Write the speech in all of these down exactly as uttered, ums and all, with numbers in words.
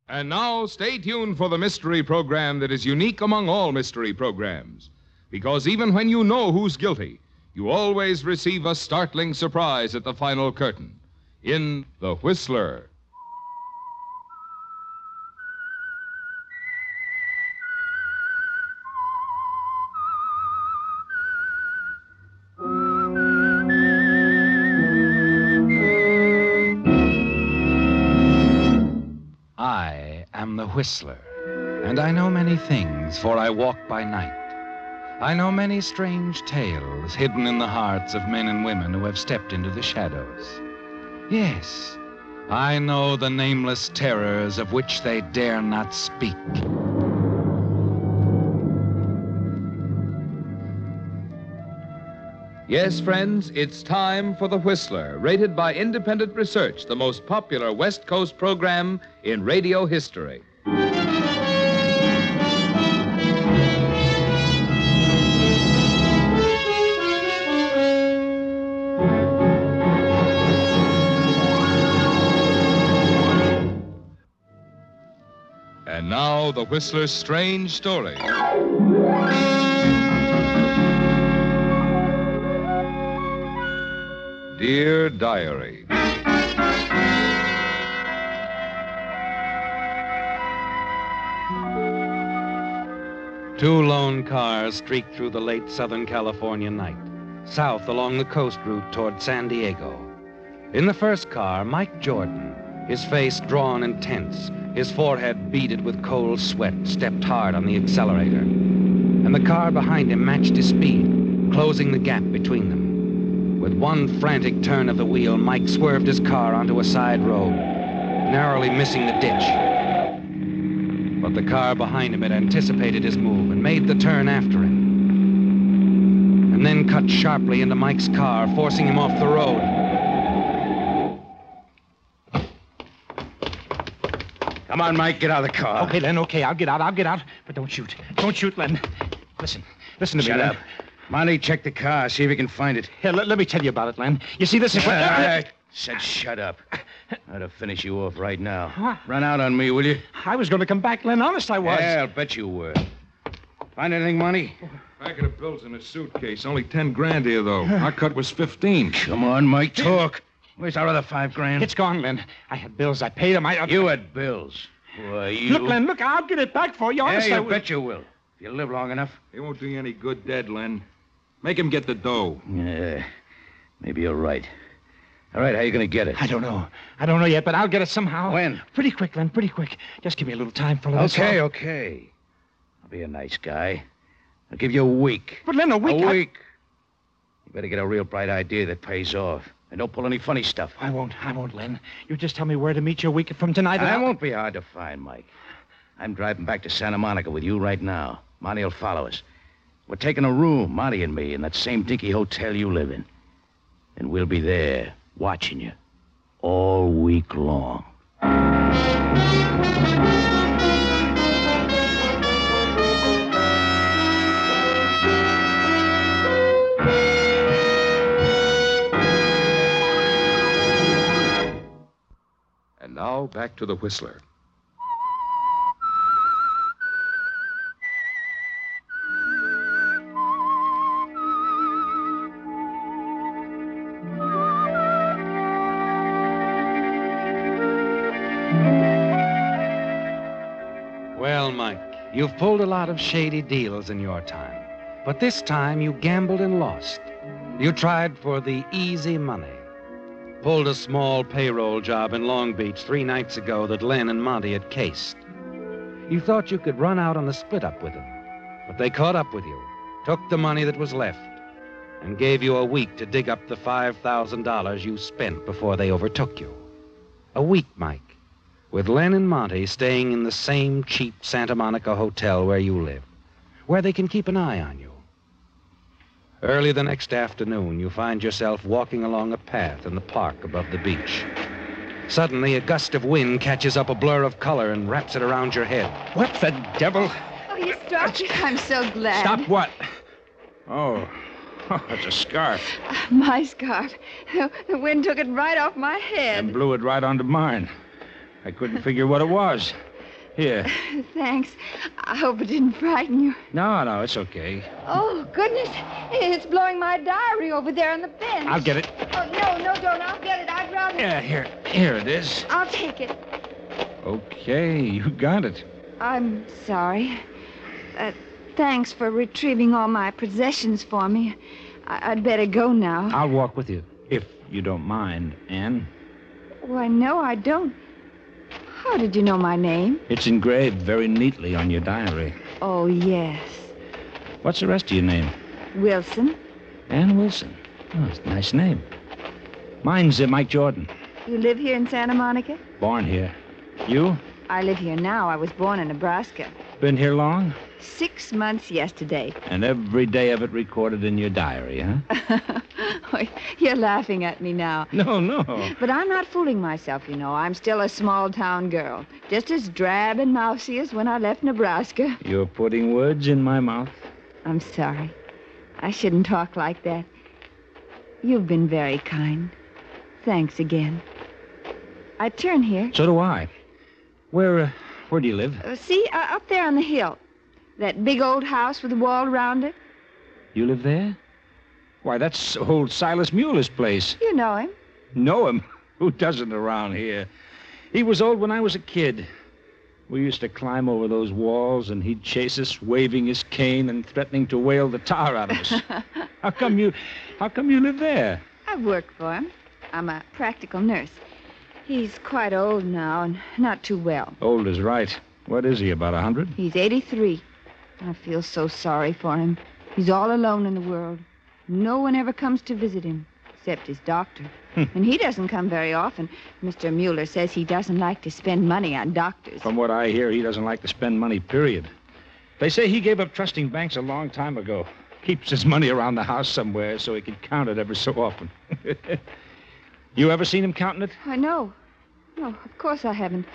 And now, stay tuned for the mystery program that is unique among all mystery programs. Because even when you know who's guilty, you always receive a startling surprise at the final curtain. In The Whistler. I am the Whistler, and I know many things, for I walk by night. I know many strange tales hidden in the hearts of men and women who have stepped into the shadows. Yes, I know the nameless terrors of which they dare not speak. Yes, friends, it's time for The Whistler, rated by independent research the most popular West Coast program in radio history. And now, The Whistler's strange story. Dear Diary. Two lone cars streak through the late Southern California night, south along the coast route toward San Diego. In the first car, Mike Jordan, his face drawn and tense, his forehead beaded with cold sweat, stepped hard on the accelerator. And the car behind him matched his speed, closing the gap between them. With one frantic turn of the wheel, Mike swerved his car onto a side road, narrowly missing the ditch. But the car behind him had anticipated his move and made the turn after him. And then cut sharply into Mike's car, forcing him off the road. Come on, Mike, get out of the car. Okay, Len, okay, I'll get out, I'll get out. But don't shoot. Don't shoot, Len. Listen, listen to Shut me, Len. up. Monty, check the car, see if you can find it. Here, let, let me tell you about it, Len. You see, this is what... I said shut up. I'd have finished you off right now. What? Run out on me, will you? I was going to come back, Len. Honest, I was. Yeah, I'll bet you were. Find anything, Monty? Packet of bills in a suitcase. Only ten grand here, though. Our cut was fifteen. Come on, Mike, talk. Where's our other five grand? It's gone, Len. I had bills. I paid them. I... You had bills. Why, you... Look, Len, look, I'll get it back for you. Honest, Yeah, I you will. bet you will. If you live long enough. It won't do you any good dead, Len. Make him get the dough. Yeah, maybe you're right. All right, how you going to get it? I don't know. I don't know yet, but I'll get it somehow. When? Pretty quick, Len, pretty quick. Just give me a little time for this. Okay, okay. I'll be a nice guy. I'll give you a week. But, Len, a week... A I- week. You better get a real bright idea that pays off. And don't pull any funny stuff. I won't, I won't, Len. You just tell me where to meet you a week from tonight. and I I'll- won't be hard to find, Mike. I'm driving back to Santa Monica with you right now. Monty will follow us. We're taking a room, Monty and me, in that same dinky hotel you live in. And we'll be there, watching you, all week long. And now, back to The Whistler. Well, Mike, you've pulled a lot of shady deals in your time. But this time you gambled and lost. You tried for the easy money. Pulled a small payroll job in Long Beach three nights ago that Len and Monty had cased. You thought you could run out on the split-up with them. But they caught up with you, took the money that was left, and gave you a week to dig up the five thousand dollars you spent before they overtook you. A week, Mike, with Len and Monty staying in the same cheap Santa Monica hotel where you live, where they can keep an eye on you. Early the next afternoon, you find yourself walking along a path in the park above the beach. Suddenly, a gust of wind catches up a blur of color and wraps it around your head. What the devil? Oh, you stopped. I'm so glad. Stop what? Oh, oh it's a scarf. My scarf. The, the wind took it right off my head. And blew it right onto mine. I couldn't figure what it was. Here. Thanks. I hope it didn't frighten you. No, no, it's okay. Oh, goodness. It's blowing my diary over there on the bench. I'll get it. Oh, no, no, don't. I'll get it. I'd rather... Yeah, here. Here it is. I'll take it. Okay, you got it. I'm sorry. Uh, thanks for retrieving all my possessions for me. I- I'd better go now. I'll walk with you, if you don't mind, Anne. Why, no, I don't. How did you know my name? It's engraved very neatly on your diary. Oh, yes. What's the rest of your name? Wilson. Ann Wilson. Oh, it's a nice name. Mine's uh, Mike Jordan. You live here in Santa Monica? Born here. You? I live here now. I was born in Nebraska. Been here long? Six months yesterday. And every day of it recorded in your diary, huh? Oh, you're laughing at me now. No, no. But I'm not fooling myself, you know. I'm still a small-town girl. Just as drab and mousy as when I left Nebraska. You're putting words in my mouth. I'm sorry. I shouldn't talk like that. You've been very kind. Thanks again. I turn here. So do I. Where, uh, where do you live? Uh, see, uh, up there on the hill. That big old house with a wall around it. You live there? Why, that's old Silas Mueller's place. You know him. Know him? Who doesn't around here? He was old when I was a kid. We used to climb over those walls, and he'd chase us, waving his cane and threatening to whale the tar out of us. How come you, how come you live there? I work for him. I'm a practical nurse. He's quite old now and not too well. Old is right. What is he, about a hundred? He's eighty-three. I feel so sorry for him. He's all alone in the world. No one ever comes to visit him, except his doctor. And he doesn't come very often. Mister Mueller says he doesn't like to spend money on doctors. From what I hear, he doesn't like to spend money, period. They say he gave up trusting banks a long time ago. Keeps his money around the house somewhere so he can count it every so often. You ever seen him counting it? I know. No, of course I haven't.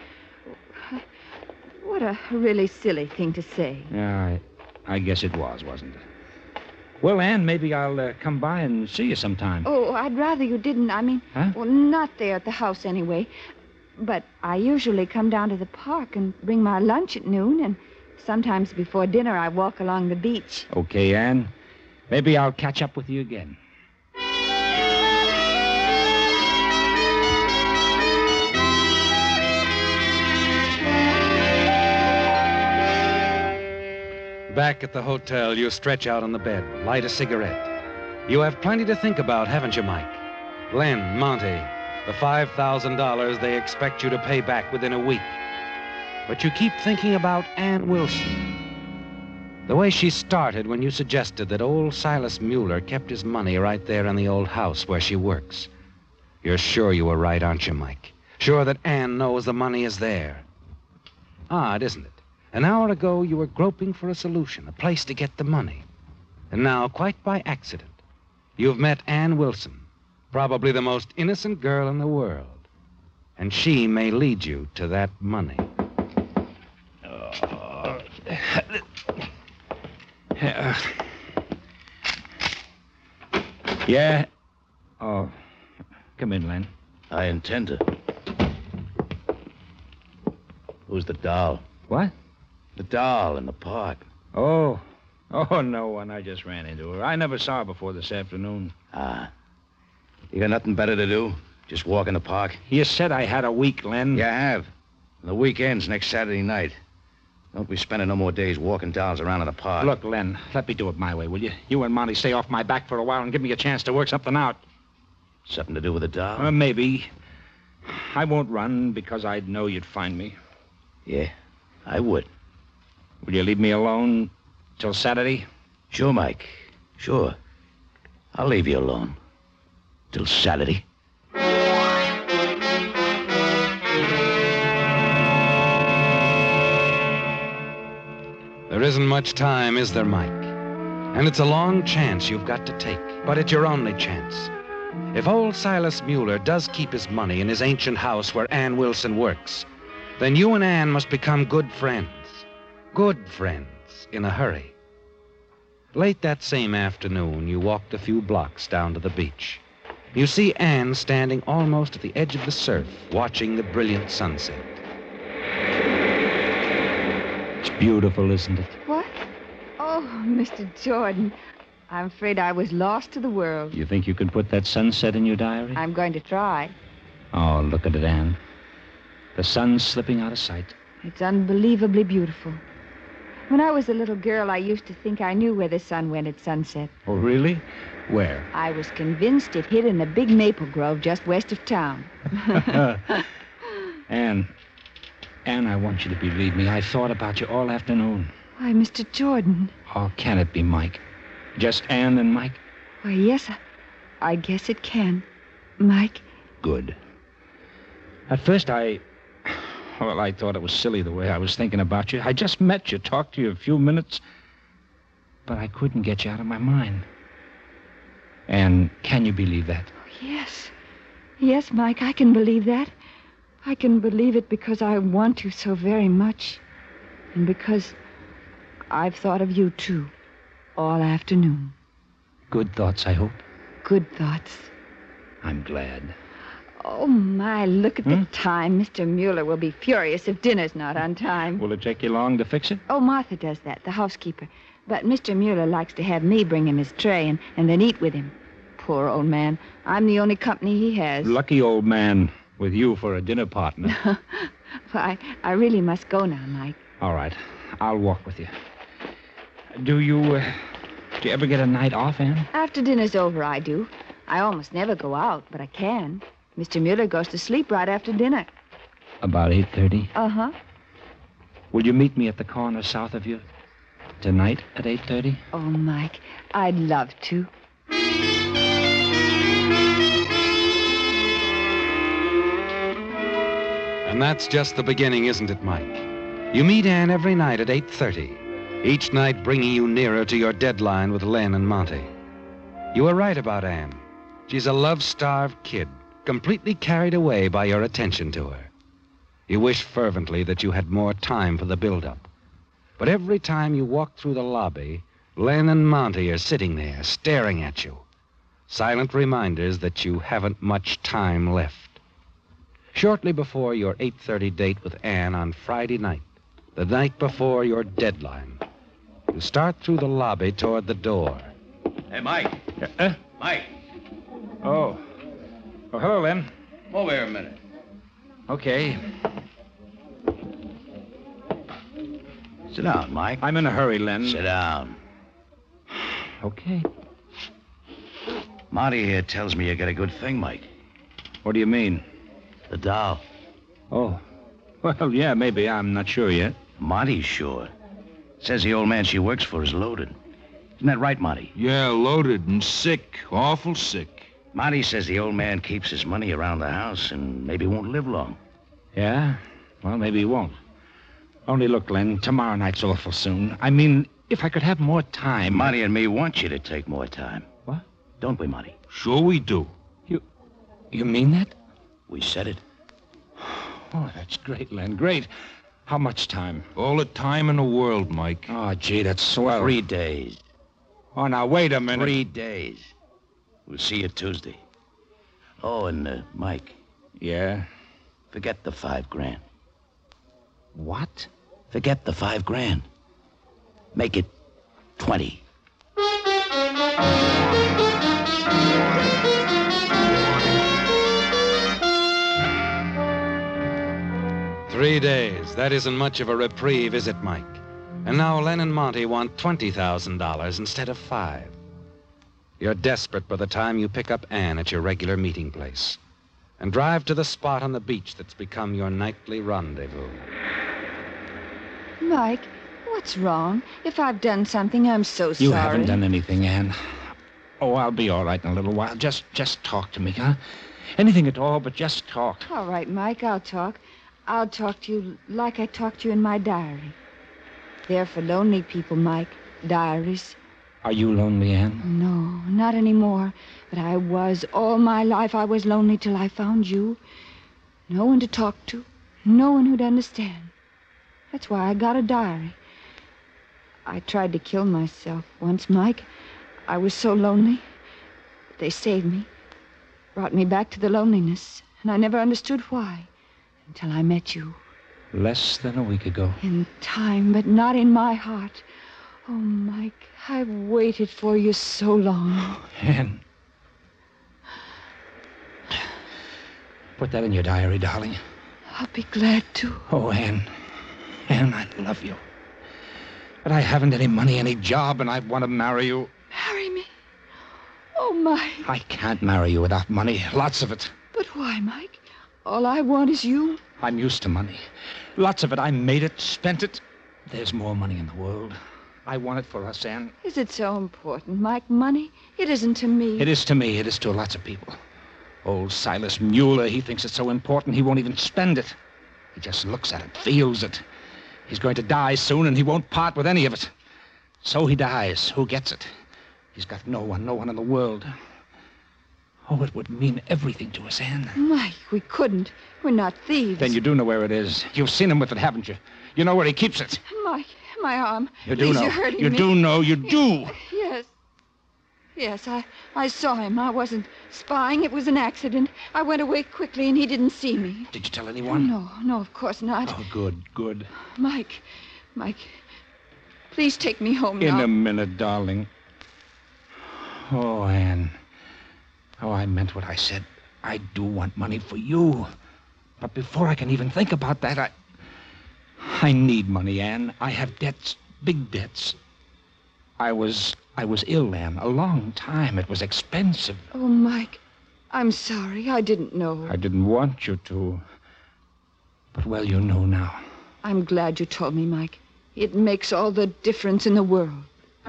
What a really silly thing to say. Yeah, I, I guess it was, wasn't it? Well, Ann, maybe I'll uh, come by and see you sometime. Oh, I'd rather you didn't. I mean, Huh? well, not there at the house anyway. But I usually come down to the park and bring my lunch at noon, and sometimes before dinner I walk along the beach. Okay, Ann. Maybe I'll catch up with you again. Back at the hotel, you stretch out on the bed, light a cigarette. You have plenty to think about, haven't you, Mike? Len, Monty, the five thousand dollars they expect you to pay back within a week. But you keep thinking about Ann Wilson. The way she started when you suggested that old Silas Mueller kept his money right there in the old house where she works. You're sure you were right, aren't you, Mike? Sure that Ann knows the money is there. Odd, isn't it? An hour ago, you were groping for a solution, a place to get the money. And now, quite by accident, you've met Ann Wilson, probably the most innocent girl in the world. And she may lead you to that money. Uh, yeah? Oh, come in, Len. I intend to. Who's the doll? What? The doll in the park. Oh. Oh, no one. I just ran into her. I never saw her before this afternoon. Ah. You got nothing better to do? Just walk in the park? You said I had a week, Len. Yeah, I have. The weekend's next Saturday night. Don't be spending no more days walking dolls around in the park. Look, Len, let me do it my way, will you? You and Monty stay off my back for a while and give me a chance to work something out. Something to do with the doll? Uh, maybe. I won't run because I'd know you'd find me. Yeah, I would. Will you leave me alone till Saturday? Sure, Mike. Sure. I'll leave you alone. Till Saturday. There isn't much time, is there, Mike? And it's a long chance you've got to take, but it's your only chance. If old Silas Mueller does keep his money in his ancient house where Ann Wilson works, then you and Ann must become good friends. Good friends in a hurry. Late that same afternoon, you walked a few blocks down to the beach. You see Ann standing almost at the edge of the surf, watching the brilliant sunset. beautiful, isn't it? What? Oh, Mister Jordan, I'm afraid I was lost to the world. You think you could put that sunset in your diary? I'm going to try. Oh, look at it, Anne. The sun's slipping out of sight. It's unbelievably beautiful. When I was a little girl, I used to think I knew where the sun went at sunset. Oh, really? Where? I was convinced it hid in a big maple grove just west of town. Anne, Anne, I want you to believe me. I thought about you all afternoon. Why, Mister Jordan. Oh, can it be Mike? Just Anne and Mike? Why, yes, I, I guess it can. Mike. Good. At first, I... Well, I thought it was silly the way I was thinking about you. I just met you, talked to you a few minutes, but I couldn't get you out of my mind. And can you believe that? Yes. Yes, Mike, I can believe that. I can believe it because I want to so very much. And because I've thought of you, too, all afternoon. Good thoughts, I hope. Good thoughts. I'm glad. Oh, my, look at Hmm? the time. Mister Mueller will be furious if dinner's not on time. Will it take you long to fix it? Oh, Martha does that, the housekeeper. But Mister Mueller likes to have me bring him his tray and, and then eat with him. Poor old man. I'm the only company he has. Lucky old man with you for a dinner partner. Well, I, I really must go now, Mike. All right. I'll walk with you. Do you, uh, do you ever get a night off, Anne? After dinner's over, I do. I almost never go out, but I can. Mister Mueller goes to sleep right after dinner. About eight thirty. Uh-huh. Will you meet me at the corner south of you tonight at eight thirty? Oh, Mike, I'd love to. And that's just the beginning, isn't it, Mike? You meet Anne every night at eight thirty, each night bringing you nearer to your deadline with Len and Monty. You were right about Anne. She's a love-starved kid, completely carried away by your attention to her. You wish fervently that you had more time for the build-up. But every time you walk through the lobby, Len and Monty are sitting there, staring at you. Silent reminders that you haven't much time left. Shortly before your eight thirty date with Anne on Friday night, the night before your deadline, you start through the lobby toward the door. Hey, Mike. Uh, Mike. oh. Oh, hello, Len. Come over here a minute. Okay. Sit down, Mike. I'm in a hurry, Len. Sit down. Okay. Monty here tells me you got a good thing, Mike. What do you mean? The doll. Oh. Well, yeah, maybe. I'm not sure yet. Monty's sure. Says the old man she works for is loaded. Isn't that right, Monty? Yeah, loaded and sick. Awful sick. Monty says the old man keeps his money around the house and maybe won't live long. Yeah? Well, maybe he won't. Only look, Len, tomorrow night's awful soon. I mean, if I could have more time. Monty and me want you to take more time. What? Don't we, Monty? Sure we do. You mean that? We said it. Oh, that's great, Len. Great. How much time? All the time in the world, Mike. Oh, gee, that's swell. Three days. Oh, now, wait a minute. Three days. We'll see you Tuesday. Oh, and, uh, Mike, Yeah? forget the five grand. What? Forget the five grand. Make it twenty. Three days. That isn't much of a reprieve, is it, Mike? And now Len and Monty want twenty thousand dollars instead of five. You're desperate by the time you pick up Anne at your regular meeting place and drive to the spot on the beach that's become your nightly rendezvous. Mike, what's wrong? If I've done something, I'm so sorry. You haven't done anything, Anne. Oh, I'll be all right in a little while. Just, just talk to me, huh? Anything at all, but just talk. All right, Mike, I'll talk. I'll talk to you like I talked to you in my diary. They're for lonely people, Mike. Diaries. Are you lonely, Anne? No, not anymore. But I was. All my life I was lonely till I found you. No one to talk to. No one who'd understand. That's why I got a diary. I tried to kill myself once, Mike. I was so lonely. They saved me. Brought me back to the loneliness. And I never understood why. Until I met you. Less than a week ago. In time, but not in my heart. Oh, Mike, I've waited for you so long. Anne. Put that in your diary, darling. I'll be glad to. Oh, Anne. Anne, I love you. But I haven't any money, any job, and I want to marry you. Marry me? Oh, Mike. I can't marry you without money. Lots of it. But why, Mike? All I want is you. I'm used to money. Lots of it. I made it, spent it. There's more money in the world. I want it for us, Anne. Is it so important, Mike? Money? It isn't to me. It is to me. It is to lots of people. Old Silas Mueller, he thinks it's so important he won't even spend it. He just looks at it, feels it. He's going to die soon, and he won't part with any of it. So he dies. Who gets it? He's got no one, no one in the world. Oh, it would mean everything to us, Anne. Mike, we couldn't. We're not thieves. Then you do know where it is. You've seen him with it, haven't you? You know where he keeps it. Mike, my arm. You do Please, know. You're hurting you me. do know. You do. Yes. Yes, I, I saw him. I wasn't spying. It was an accident. I went away quickly, and he didn't see me. Did you tell anyone? No, no, of course not. Oh, good, good. Mike, Mike, please take me home In now. a minute, darling. Oh, Anne. Oh, I meant what I said. I do want money for you. But before I can even think about that, I... I need money, Anne. I have debts, big debts. I was... I was ill, Anne, a long time. It was expensive. Oh, Mike, I'm sorry. I didn't know. I didn't want you to. But, well, you know now. I'm glad you told me, Mike. It makes all the difference in the world.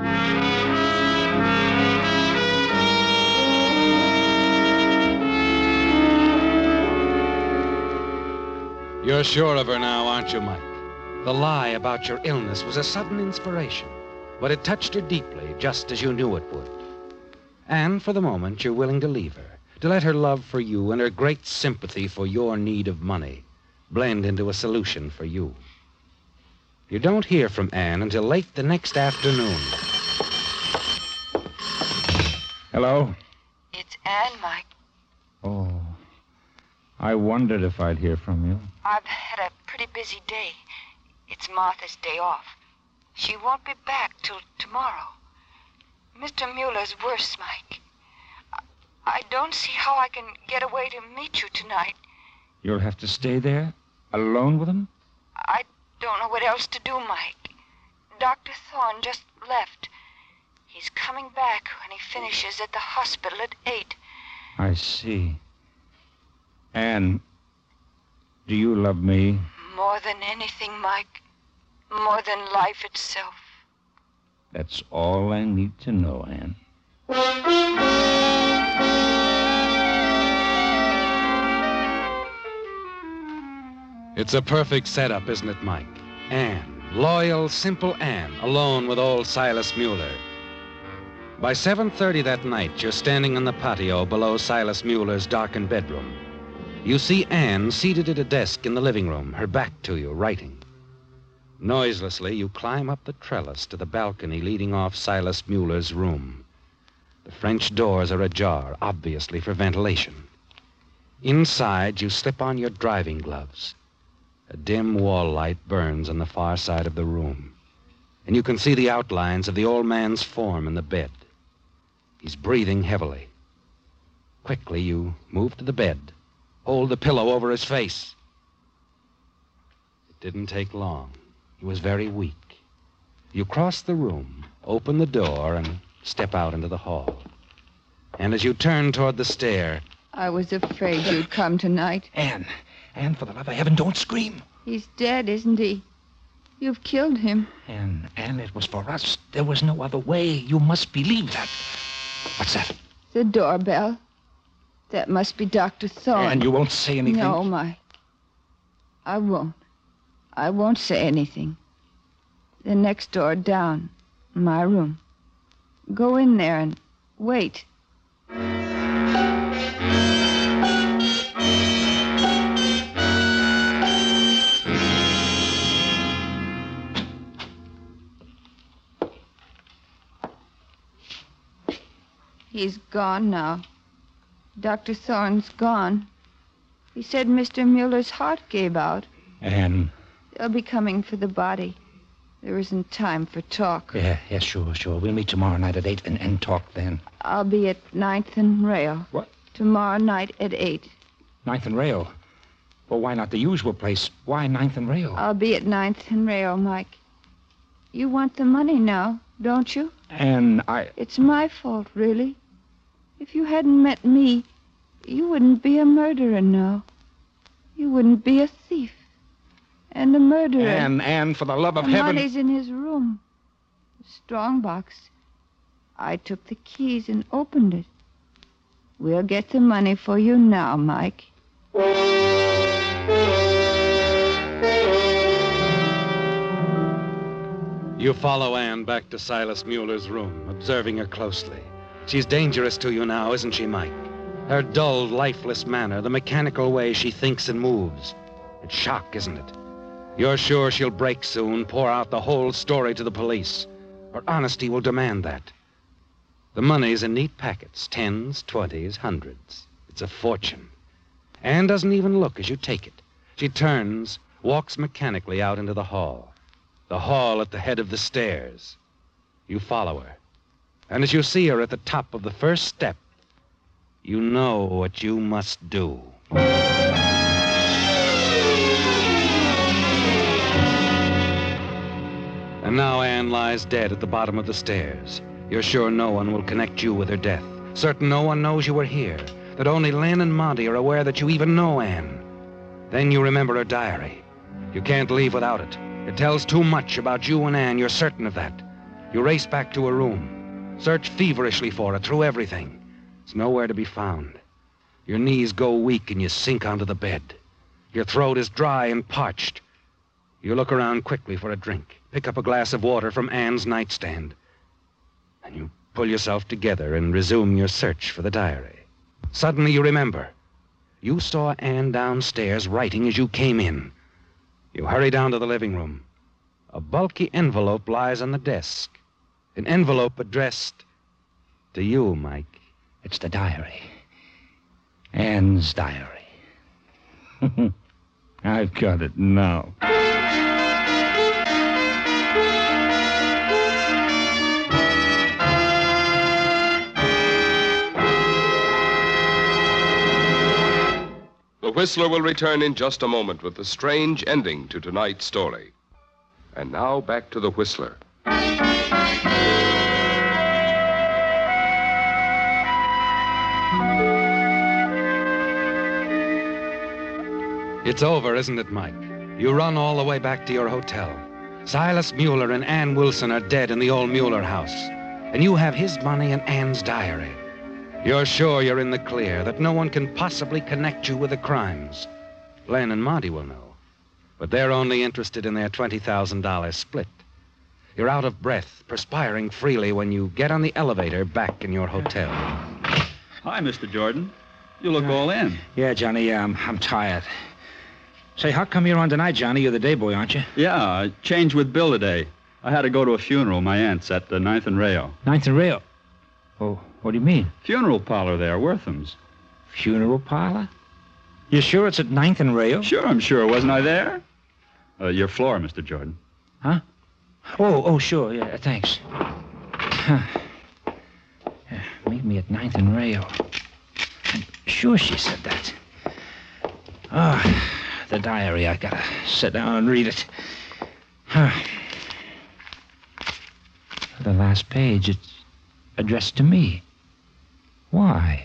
You're sure of her now, aren't you, Mike? The lie about your illness was a sudden inspiration, but it touched her deeply, just as you knew it would. And for the moment, you're willing to leave her, to let her love for you and her great sympathy for your need of money blend into a solution for you. You don't hear from Anne until late the next afternoon. Hello? It's Anne, Mike. Oh, I wondered if I'd hear from you. I've had a pretty busy day. It's Martha's day off. She won't be back till tomorrow. Mister Mueller's worse, Mike. I, I don't see how I can get away to meet you tonight. You'll have to stay there, alone with him? I don't know what else to do, Mike. Doctor Thorne just left. He's coming back when he finishes at the hospital at eight. I see. Anne, do you love me? More than anything, Mike. More than life itself. That's all I need to know, Anne. It's a perfect setup, isn't it, Mike? Anne, loyal, simple Anne, alone with old Silas Mueller. By seven thirty that night, you're standing on the patio below Silas Mueller's darkened bedroom. You see Anne seated at a desk in the living room, her back to you, writing. Noiselessly, you climb up the trellis to the balcony leading off Silas Mueller's room. The French doors are ajar, obviously for ventilation. Inside, you slip on your driving gloves. A dim wall light burns on the far side of the room, and you can see the outlines of the old man's form in the bed. He's breathing heavily. Quickly, you move to the bed, hold the pillow over his face. It didn't take long. He was very weak. You cross the room, open the door, and step out into the hall. And as you turn toward the stair... I was afraid you'd come tonight. Anne, Anne, for the love of heaven, don't scream. He's dead, isn't he? You've killed him. Anne, Anne, it was for us. There was no other way. You must believe that. What's that? The doorbell. That must be Doctor Thorne. Anne, you won't say anything? No, Mike. I won't. I won't say anything. The next door down, my room. Go in there and wait. He's gone now. Doctor Thorne's gone. He said Mister Mueller's heart gave out. Anne, They'll be coming for the body. There isn't time for talk. Yeah, yeah, sure, sure. We'll meet tomorrow night at eight and, and talk then. I'll be at Ninth and Rail. What? Tomorrow night at eight. Ninth and Rail? Well, why not the usual place? Why Ninth and Rail? I'll be at Ninth and Rail, Mike. You want the money now, don't you? And I... It's my fault, really. If you hadn't met me, you wouldn't be a murderer now. You wouldn't be a thief. And a murderer. And, and for the love of the heaven... money's in his room. The strong box. I took the keys and opened it. We'll get the money for you now, Mike. You follow Anne back to Silas Mueller's room, observing her closely. She's dangerous to you now, isn't she, Mike? Her dull, lifeless manner, the mechanical way she thinks and moves. It's shock, isn't it? You're sure she'll break soon, pour out the whole story to the police. Her honesty will demand that. The money's in neat packets, tens, twenties, hundreds. It's a fortune. Anne doesn't even look as you take it. She turns, walks mechanically out into the hall. The hall at the head of the stairs. You follow her. And as you see her at the top of the first step, you know what you must do. And now Anne lies dead at the bottom of the stairs. You're sure no one will connect you with her death. Certain no one knows you were here. That only Len and Monty are aware that you even know Anne. Then you remember her diary. You can't leave without it. It tells too much about you and Anne. You're certain of that. You race back to her room. Search feverishly for it through everything. It's nowhere to be found. Your knees go weak and you sink onto the bed. Your throat is dry and parched. You look around quickly for a drink. Pick up a glass of water from Anne's nightstand. And you pull yourself together and resume your search for the diary. Suddenly you remember. You saw Anne downstairs writing as you came in. You hurry down to the living room. A bulky envelope lies on the desk. An envelope addressed to you, Mike. It's the diary. Anne's diary. I've got it now. The Whistler will return in just a moment with the strange ending to tonight's story. And now back to the Whistler. It's over, isn't it, Mike? You run all the way back to your hotel. Silas Mueller and Ann Wilson are dead in the old Mueller house. And you have his money and Ann's diary. You're sure you're in the clear, that no one can possibly connect you with the crimes. Len and Monty will know. But they're only interested in their twenty thousand dollars split. You're out of breath, perspiring freely when you get on the elevator back in your hotel. Hi, Mister Jordan. You look all in. Yeah, Johnny, um, I'm tired. Say, how come you're on tonight, Johnny? You're the day boy, aren't you? Yeah, I changed with Bill today. I had to go to a funeral, my aunt's, at the Ninth and Rail. Ninth and Rail? Oh, what do you mean? Funeral parlor there, Wortham's. Funeral parlor? You sure it's at Ninth and Rail? Sure, I'm sure. Wasn't I there? Uh, your floor, Mister Jordan. Huh? Oh, oh, sure. Yeah, thanks. Huh. Yeah, meet me at Ninth and Rail. I'm sure she said that. Oh, the diary. I gotta sit down and read it. Huh. The last page, it's addressed to me. Why?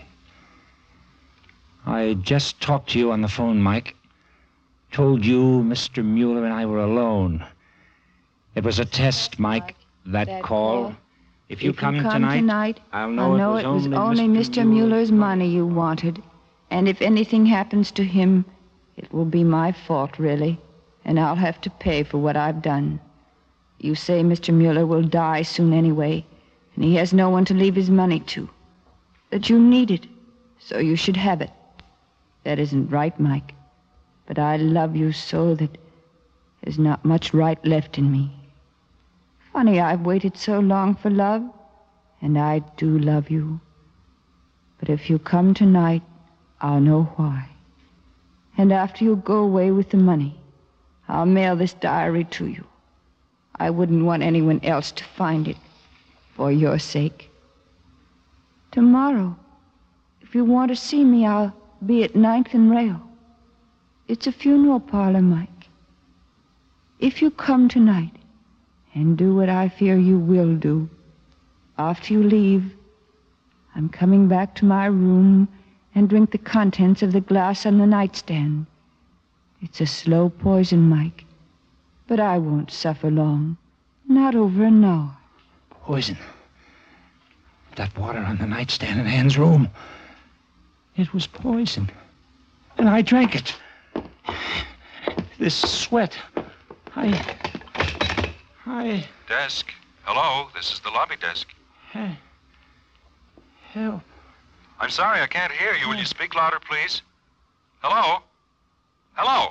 I just talked to you on the phone, Mike. Told you Mister Mueller and I were alone. It was a test, Mike, that, that call. call. If you if come, you come tonight, tonight, I'll know, I'll know it was, it was only, only Mister Mister Mueller's money you wanted. And if anything happens to him, it will be my fault, really. And I'll have to pay for what I've done. You say Mister Mueller will die soon anyway, and he has no one to leave his money to. That you need it, so you should have it. That isn't right, Mike. But I love you so that there's not much right left in me. Funny I've waited so long for love, and I do love you. But if you come tonight, I'll know why. And after you go away with the money, I'll mail this diary to you. I wouldn't want anyone else to find it, for your sake. Tomorrow, if you want to see me, I'll be at Ninth and Rail. It's a funeral parlor, Mike. If you come tonight and do what I fear you will do, after you leave, I'm coming back to my room and drink the contents of the glass on the nightstand. It's a slow poison, Mike, but I won't suffer long. Not over an hour. Poison. That water on the nightstand in Anne's room. It was poison. And I drank it. This sweat. I... I... Desk. Hello, this is the lobby desk. He- Help. I'm sorry, I can't hear you. Will you speak louder, please? Hello? Hello?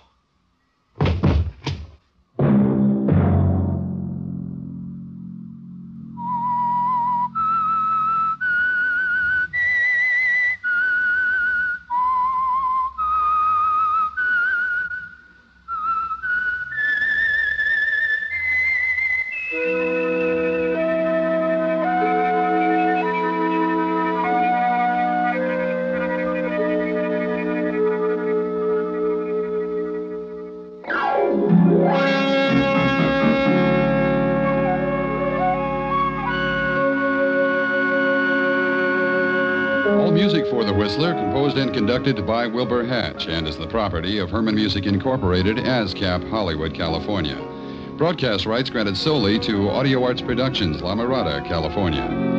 Music for The Whistler, composed and conducted by Wilbur Hatch, and is the property of Herman Music Incorporated, ASCAP, Hollywood, California. Broadcast rights granted solely to Audio Arts Productions, La Mirada, California.